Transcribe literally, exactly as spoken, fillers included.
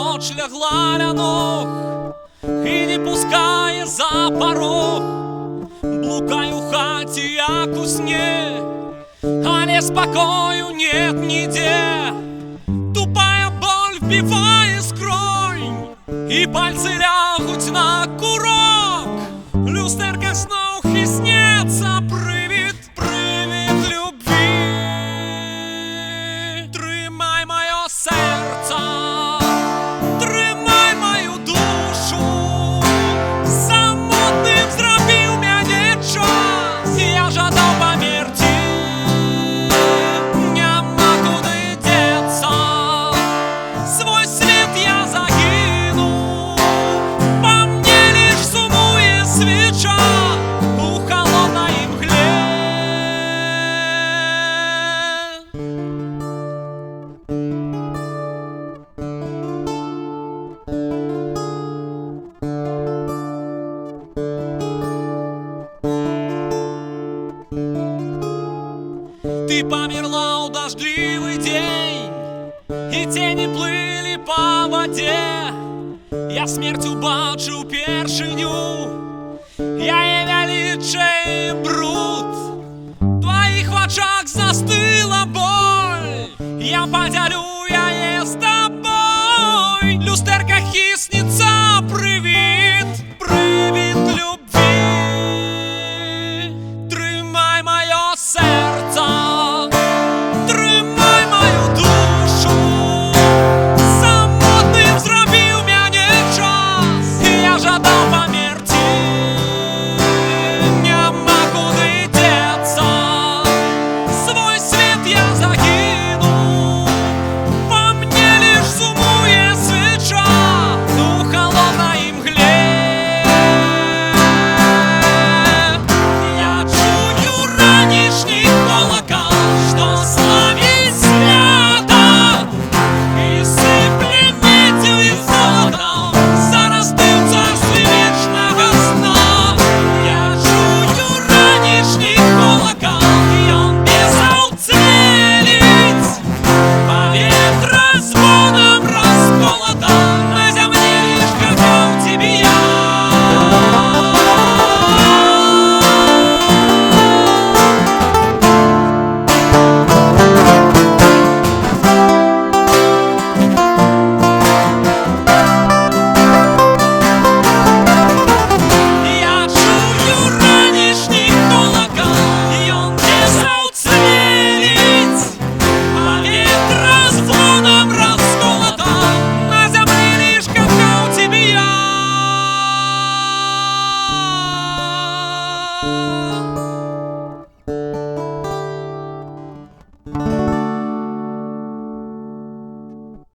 ночь лягла ля ног і не пускає за порог. Блукаю в хаті, як у сні, але спокою нет нигде. Тупая боль вбиває скронь, і пальці лягуть на курок. Люстерка снов і снится привид, привид любви. Тримай моє серце, тримай мою душу. Самотним зробив мене час, я жадав померти. Нема куди деться, свой след я загину. По мне лишь сумує свеча у холодной мгле. Ты померла у дождливый день, и тени плыли по воде. Я смертю бачу першиню, я є величий бруд. В твоїх очах застила боль, я поділю, я є